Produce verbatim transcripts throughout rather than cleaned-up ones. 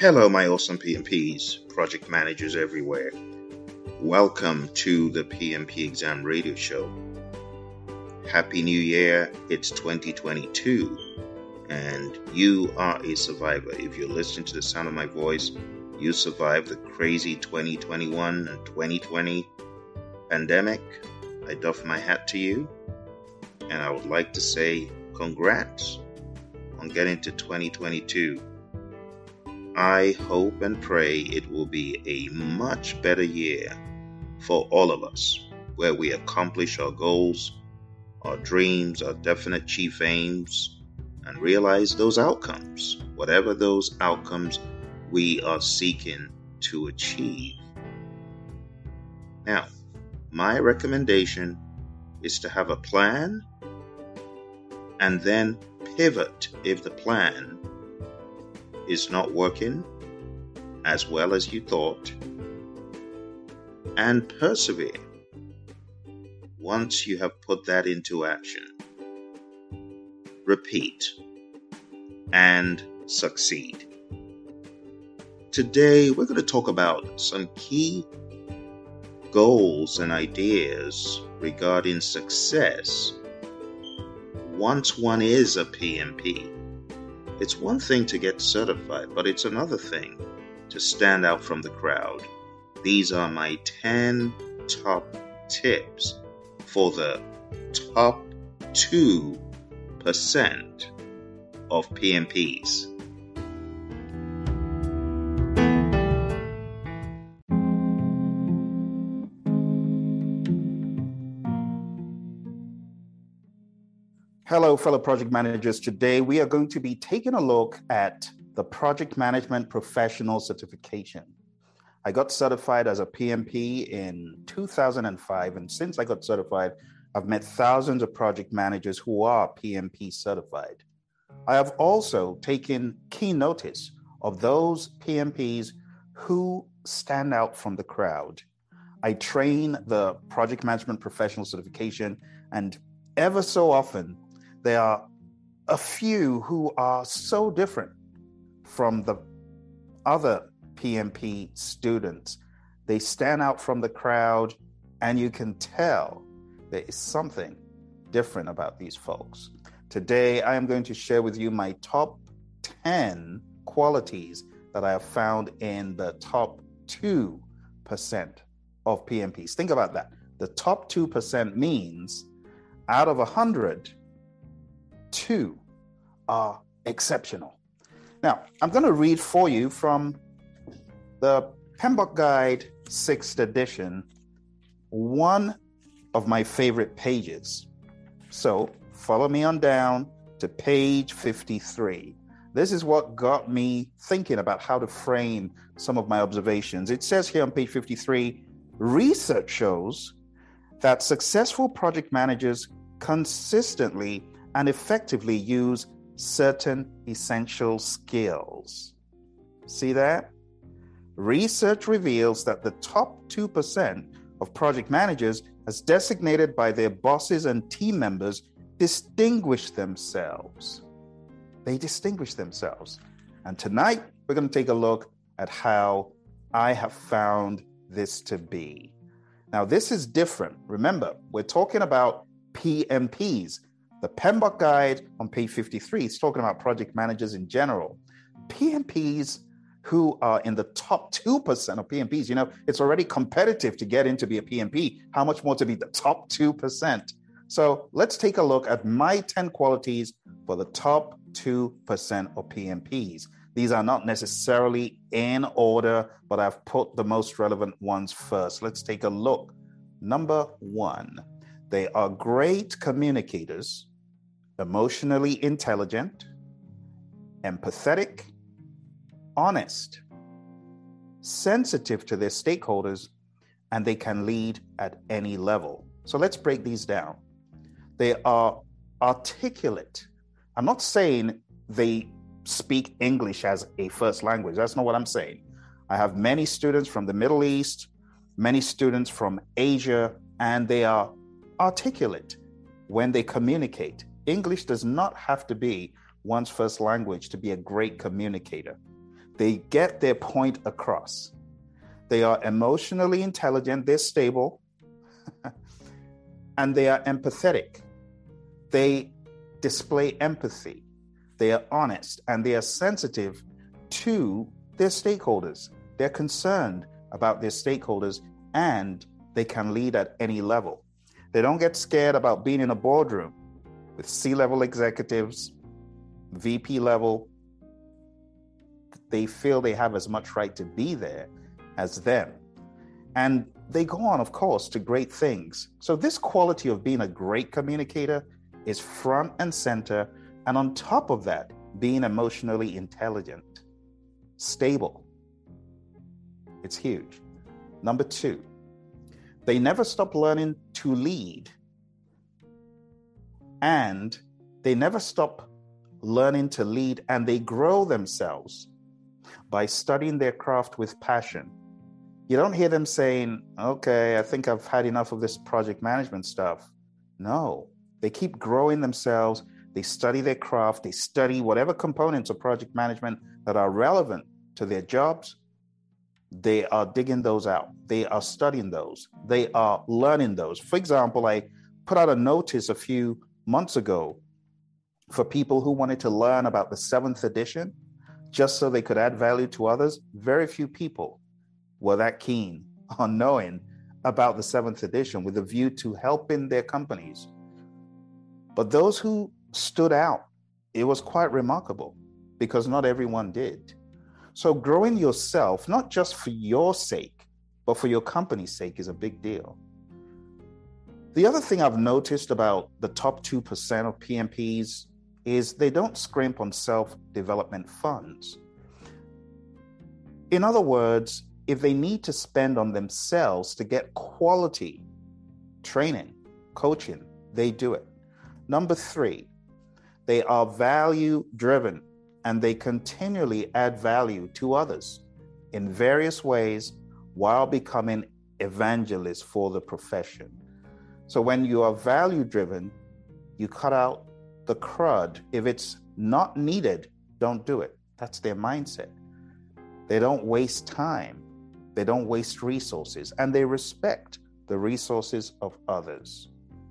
Hello, my awesome P M Ps, project managers everywhere. Welcome to the P M P Exam Radio Show. Happy New Year, it's twenty twenty-two, and you are a survivor. If you're listening to the sound of my voice, you survived the crazy twenty twenty-one and twenty twenty pandemic. I doff my hat to you, and I would like to say congrats on getting to twenty twenty-two. I hope and pray it will be a much better year for all of us, where we accomplish our goals, our dreams, our definite chief aims, and realize those outcomes, whatever those outcomes we are seeking to achieve. Now, my recommendation is to have a plan and then pivot if the plan is not working as well as you thought, and persevere once you have put that into action. Repeat and succeed. Today, we're going to talk about some key goals and ideas regarding success once one is a P M P. It's one thing to get certified, but it's another thing to stand out from the crowd. These are my ten top tips for the top two percent of P M Ps. Hello, fellow project managers. Today, we are going to be taking a look at the Project Management Professional Certification. I got certified as a P M P in two thousand five, and since I got certified, I've met thousands of project managers who are P M P certified. I have also taken key notice of those P M Ps who stand out from the crowd. I train the Project Management Professional Certification, and ever so often, there are a few who are so different from the other P M P students. They stand out from the crowd, and you can tell there is something different about these folks. Today, I am going to share with you my top ten qualities that I have found in the top two percent of P M Ps. Think about that. The top two percent means out of one hundred, two are exceptional. Now, I'm going to read for you from the PMBOK Guide sixth edition, one of my favorite pages. So follow me on down to page fifty-three. This is what got me thinking about how to frame some of my observations. It says here on page fifty-three, research shows that successful project managers consistently and effectively use certain essential skills. See that? Research reveals that the top two percent of project managers, as designated by their bosses and team members, distinguish themselves. They distinguish themselves. And tonight, we're going to take a look at how I have found this to be. Now, this is different. Remember, we're talking about P M Ps. The PMBOK Guide on page fifty-three is talking about project managers in general. P M Ps who are in the top two percent of P M Ps, you know, it's already competitive to get in to be a P M P. How much more to be the top two percent? So let's take a look at my ten qualities for the top two percent of P M Ps. These are not necessarily in order, but I've put the most relevant ones first. Let's take a look. Number one, they are great communicators, emotionally intelligent, empathetic, honest, sensitive to their stakeholders, and they can lead at any level. So let's break these down. They are articulate. I'm not saying they speak English as a first language. That's not what I'm saying. I have many students from the Middle East, many students from Asia, and they are articulate when they communicate. English does not have to be one's first language to be a great communicator. They get their point across. They are emotionally intelligent, they're stable, and they are empathetic. They display empathy. They are honest, and they are sensitive to their stakeholders. They're concerned about their stakeholders, and they can lead at any level. They don't get scared about being in a boardroom with C-level executives, V P level. They feel they have as much right to be there as them. And they go on, of course, to great things. So this quality of being a great communicator is front and center. And on top of that, being emotionally intelligent, stable. It's huge. Number two, they never stop learning to lead. And they never stop learning to lead, and they grow themselves by studying their craft with passion. You don't hear them saying, okay, I think I've had enough of this project management stuff. No, they keep growing themselves. They study their craft. They study whatever components of project management that are relevant to their jobs. They are digging those out. They are studying those. They are learning those. For example, I put out a notice a few months ago for people who wanted to learn about the seventh edition, just so they could add value to others. Very few people were that keen on knowing about the seventh edition with a view to helping their companies. But those who stood out, it was quite remarkable, because not everyone did. So growing yourself, not just for your sake, but for your company's sake, is a big deal. The other thing I've noticed about the top two percent of P M Ps is they don't scrimp on self-development funds. In other words, if they need to spend on themselves to get quality training, coaching, they do it. Number three, they are value-driven, and they continually add value to others in various ways while becoming evangelists for the profession. So when you are value-driven, you cut out the crud. If it's not needed, don't do it. That's their mindset. They don't waste time. They don't waste resources, and they respect the resources of others.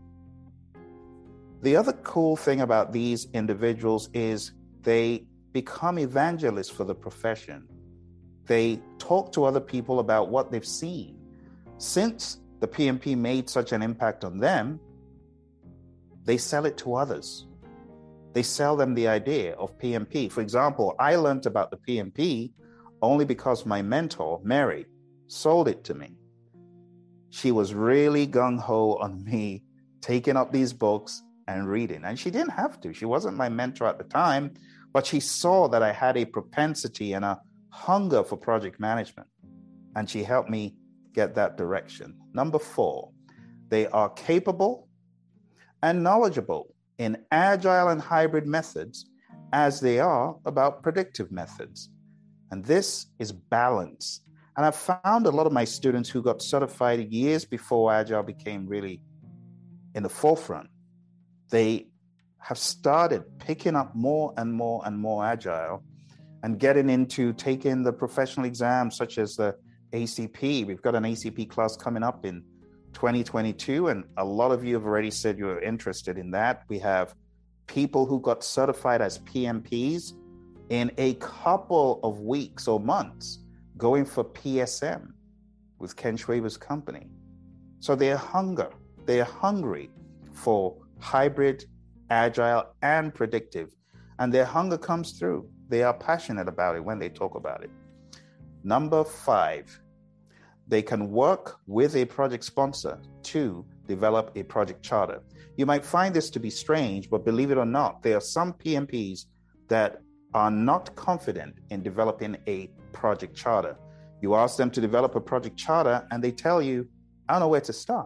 The other cool thing about these individuals is they become evangelists for the profession. They talk to other people about what they've seen. Since the P M P made such an impact on them, they sell it to others. They sell them the idea of P M P. For example, I learned about the P M P only because my mentor, Mary, sold it to me. She was really gung-ho on me taking up these books and reading. And she didn't have to. She wasn't my mentor at the time, but she saw that I had a propensity and a hunger for project management. And she helped me get that direction. Number four, they are capable and knowledgeable in agile and hybrid methods as they are about predictive methods. And this is balance. And I've found a lot of my students who got certified years before Agile became really in the forefront, they have started picking up more and more and more Agile and getting into taking the professional exams such as the A C P. We've got an A C P class coming up in twenty twenty-two, and a lot of you have already said you're interested in that. We have people who got certified as P M Ps in a couple of weeks or months, going for P S M with Ken Schwaber's company. So they're hunger, they're hungry for hybrid, agile, and predictive. And their hunger comes through. They are passionate about it when they talk about it. Number five, they can work with a project sponsor to develop a project charter. You might find this to be strange, but believe it or not, there are some P M Ps that are not confident in developing a project charter. You ask them to develop a project charter and they tell you, I don't know where to start.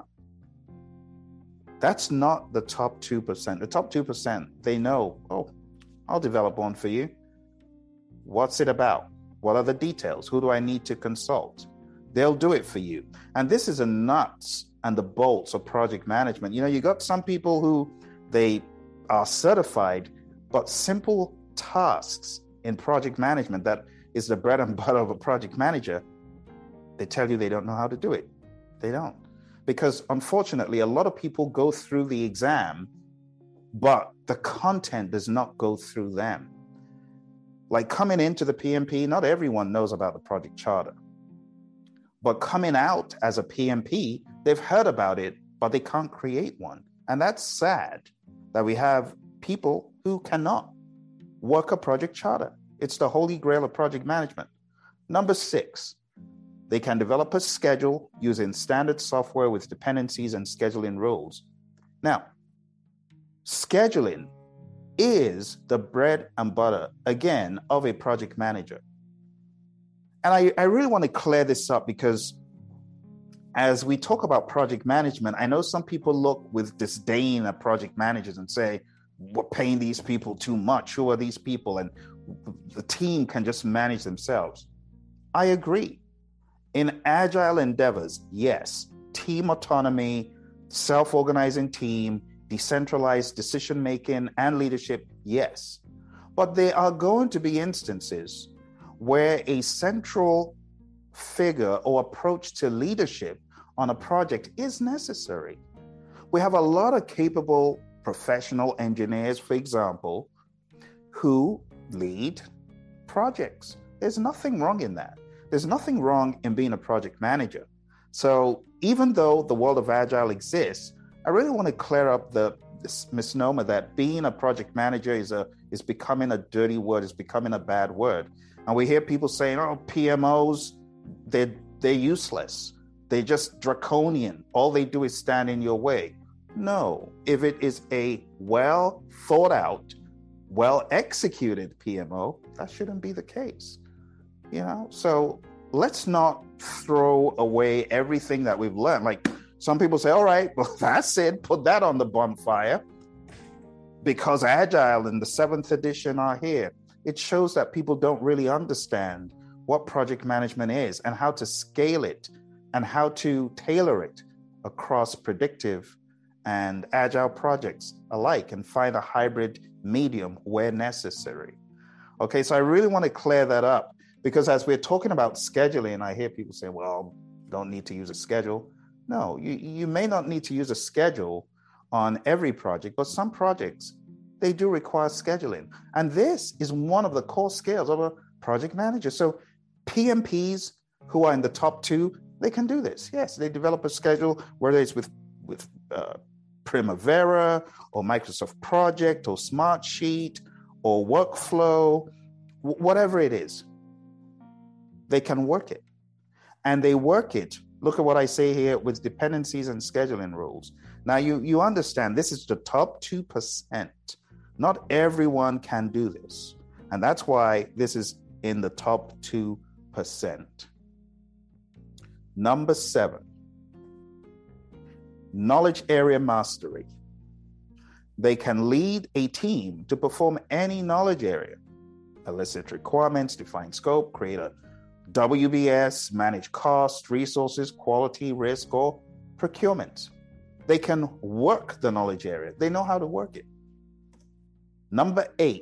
That's not the top two percent. The top two percent, they know, oh, I'll develop one for you. What's it about? What are the details? Who do I need to consult? They'll do it for you. And this is the nuts and the bolts of project management. You know, you got some people who they are certified, but simple tasks in project management that is the bread and butter of a project manager, they tell you they don't know how to do it. They don't. Because unfortunately, a lot of people go through the exam, but the content does not go through them. Like coming into the P M P, not everyone knows about the project charter. But coming out as a P M P, they've heard about it, but they can't create one. And that's sad that we have people who cannot work a project charter. It's the holy grail of project management. Number six, they can develop a schedule using standard software with dependencies and scheduling rules. Now, scheduling is the bread and butter, again, of a project manager. And I, I really want to clear this up because as we talk about project management, I know some people look with disdain at project managers and say, we're paying these people too much. Who are these people? And the team can just manage themselves. I agree. In agile endeavors, yes, team autonomy, self-organizing team, decentralized decision-making and leadership, yes. But there are going to be instances where a central figure or approach to leadership on a project is necessary. We have a lot of capable professional engineers, for example, who lead projects. There's nothing wrong in that. There's nothing wrong in being a project manager. So even though the world of agile exists, I really want to clear up the this misnomer that being a project manager is a is becoming a dirty word, is becoming a bad word. And we hear people saying, oh, P M Os, they're, they're useless. They're just draconian. All they do is stand in your way. No, if it is a well thought out, well executed P M O, that shouldn't be the case. You know, so let's not throw away everything that we've learned. Like some people say, all right, well, that's it. Put that on the bonfire because Agile and the seventh edition are here. It shows that people don't really understand what project management is and how to scale it and how to tailor it across predictive and agile projects alike and find a hybrid medium where necessary. Okay, so I really want to clear that up because as we're talking about scheduling, I hear people say, well, don't need to use a schedule. No, you, you may not need to use a schedule on every project, but some projects, they do require scheduling. And this is one of the core skills of a project manager. So P M Ps who are in the top two, they can do this. Yes, they develop a schedule, whether it's with, with uh, Primavera or Microsoft Project or Smartsheet or Workflow, w- whatever it is, they can work it. And they work it, look at what I say here, with dependencies and scheduling rules. Now, you, you understand this is the top two percent. Not everyone can do this. And that's why this is in the top two percent. Number seven, knowledge area mastery. They can lead a team to perform any knowledge area, elicit requirements, define scope, create a W B S, manage cost, resources, quality, risk, or procurement. They can work the knowledge area. They know how to work it. Number eight,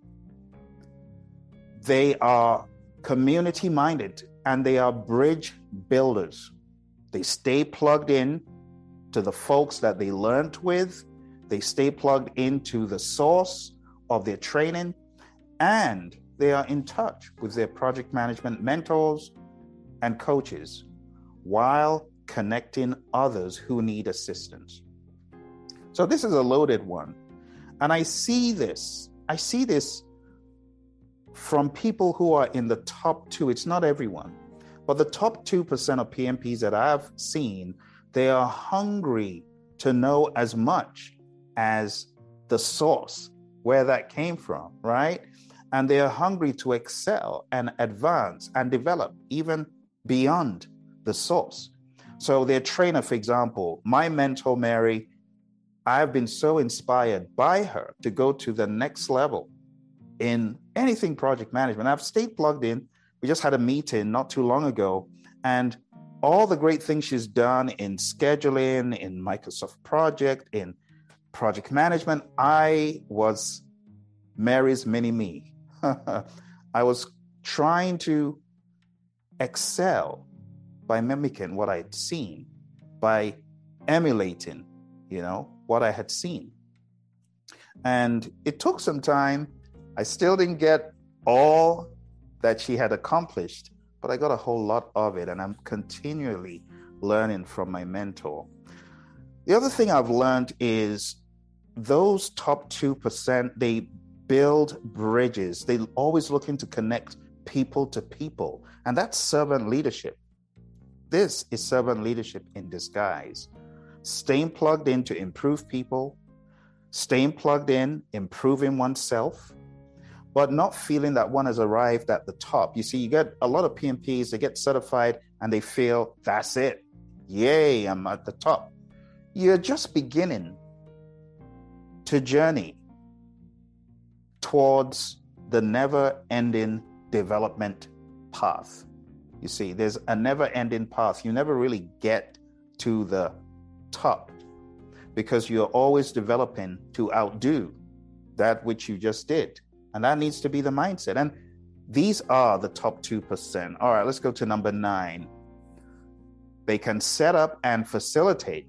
they are community-minded and they are bridge builders. They stay plugged in to the folks that they learned with. They stay plugged into the source of their training, and they are in touch with their project management mentors and coaches while connecting others who need assistance. So this is a loaded one. And I see this, I see this from people who are in the top two. It's not everyone, but the top two percent of P M Ps that I've seen, they are hungry to know as much as the source, where that came from, right? And they are hungry to excel and advance and develop even beyond the source. So their trainer, for example, my mentor, Mary, I've been so inspired by her to go to the next level in anything project management. I've stayed plugged in. We just had a meeting not too long ago, and all the great things she's done in scheduling, in Microsoft Project, in project management, I was Mary's mini me. I was trying to excel by mimicking what I had seen, by emulating, you know, what I had seen. And it took some time. I still didn't get all that she had accomplished, but I got a whole lot of it, and I'm continually learning from my mentor. The other thing I've learned is those top two percent, they build bridges. They always looking to connect people to people, and that's servant leadership. This is servant leadership in disguise. Staying plugged in to improve people, staying plugged in, improving oneself, but not feeling that one has arrived at the top. You see, you get a lot of P M Ps, they get certified and they feel, that's it. Yay, I'm at the top. You're just beginning to journey towards the never-ending development path. You see, there's a never-ending path. You never really get to the top because you're always developing to outdo that which you just did. And that needs to be the mindset. And these are the top two percent. All right, let's go to number nine. They can set up and facilitate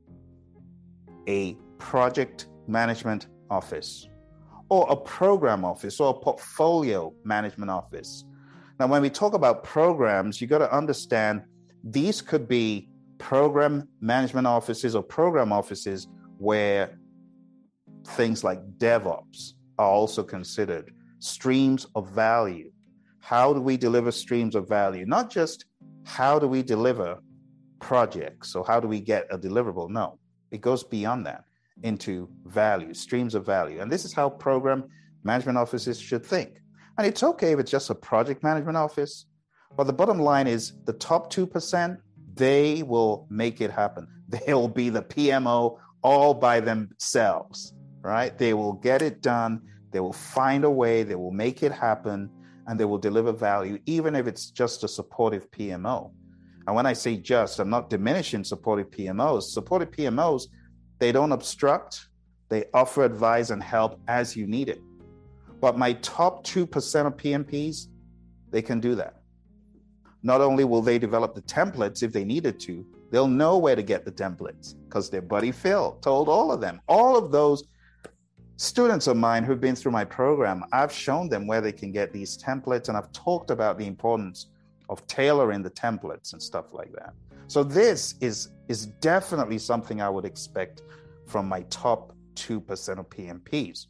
a project management office or a program office or a portfolio management office. Now, when we talk about programs, you got to understand these could be program management offices or program offices where things like DevOps are also considered. Streams of value. How do we deliver streams of value? Not just how do we deliver projects or how do we get a deliverable? No, it goes beyond that into value, streams of value. And this is how program management offices should think. And it's okay if it's just a project management office, but the bottom line is the top two percent, they will make it happen. They'll be the P M O all by themselves, right? They will get it done. They will find a way. They will make it happen, and they will deliver value, even if it's just a supportive P M O. And when I say just, I'm not diminishing supportive P M Os. Supportive P M Os, they don't obstruct. They offer advice and help as you need it. But my top two percent of P M Ps, they can do that. Not only will they develop the templates if they needed to, they'll know where to get the templates because their buddy Phil told all of them. All of those students of mine who've been through my program, I've shown them where they can get these templates, and I've talked about the importance of tailoring the templates and stuff like that. So this is, is definitely something I would expect from my top two percent of P M Ps.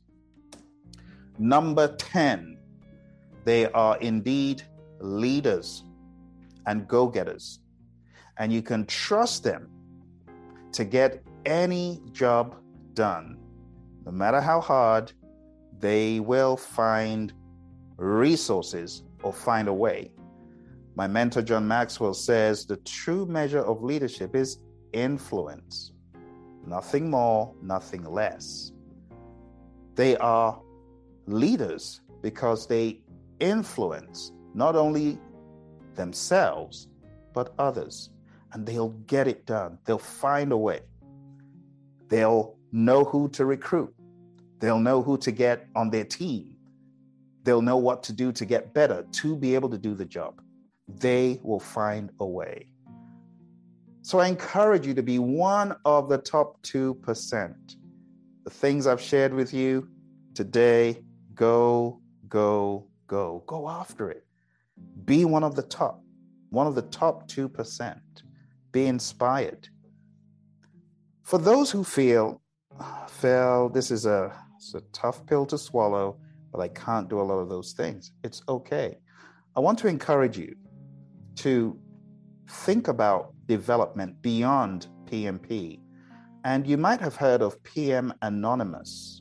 Number ten, they are indeed leaders and go-getters, and you can trust them to get any job done. No matter how hard, they will find resources or find a way. My mentor, John Maxwell, says the true measure of leadership is influence. Nothing more, nothing less. They are leaders because they influence not only themselves, but others. And they'll get it done. They'll find a way. They'll know who to recruit. They'll know who to get on their team. They'll know what to do to get better, to be able to do the job. They will find a way. So I encourage you to be one of the top two percent. The things I've shared with you today, go, go, go. Go after it. Be one of the top, one of the top two percent. Be inspired. For those who feel, Phil, this is a, it's a tough pill to swallow, but I can't do a lot of those things. It's okay. I want to encourage you to think about development beyond P M P. And you might have heard of P M Anonymous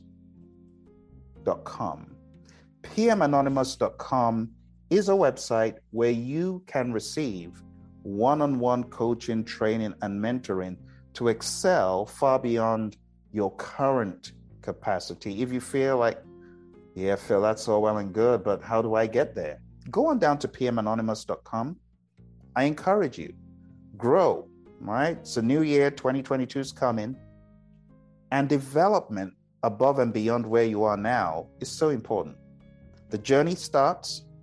dot com. P M Anonymous dot com is a website where you can receive one-on-one coaching, training, and mentoring to excel far beyond your current capacity. If you feel like, yeah, Phil, that's all well and good, but how do I get there? Go on down to P M Anonymous dot com. I encourage you, grow, right? It's a new year, twenty twenty-two is coming, and development above and beyond where you are now is so important. The journey starts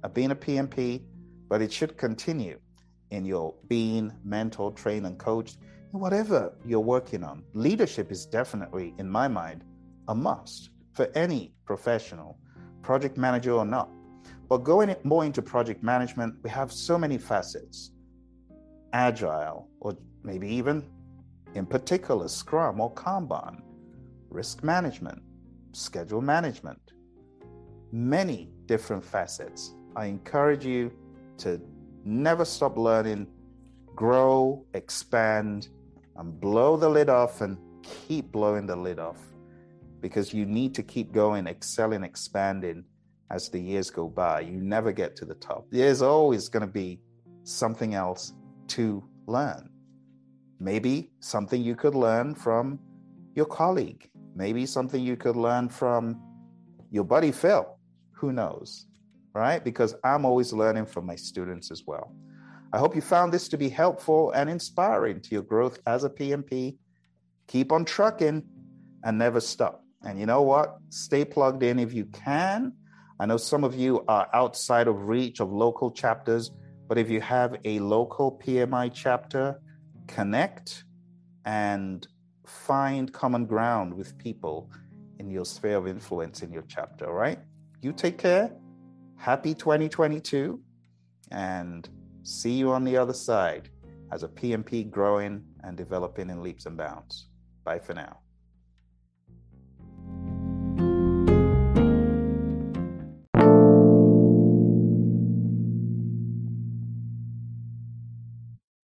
of being a P M P, but it should continue in your being mentored, trained, and coached in whatever you're working on. Leadership is definitely, in my mind, a must for any professional, project manager or not. But going more into project management, we have so many facets. Agile, or maybe even in particular Scrum or Kanban, risk management, schedule management, many different facets. I encourage you to never stop learning, grow, expand, and blow the lid off and keep blowing the lid off, because you need to keep going, excelling, expanding as the years go by. You never get to the top. There's always going to be something else to learn. Maybe something you could learn from your colleague. Maybe something you could learn from your buddy Phil. Who knows, right? Because I'm always learning from my students as well. I hope you found this to be helpful and inspiring to your growth as a P M P. Keep on trucking and never stop. And you know what? Stay plugged in if you can. I know some of you are outside of reach of local chapters, but if you have a local P M I chapter, connect and find common ground with people in your sphere of influence in your chapter, all right? You take care. Happy twenty twenty-two, and see you on the other side as a P M P growing and developing in leaps and bounds. Bye for now.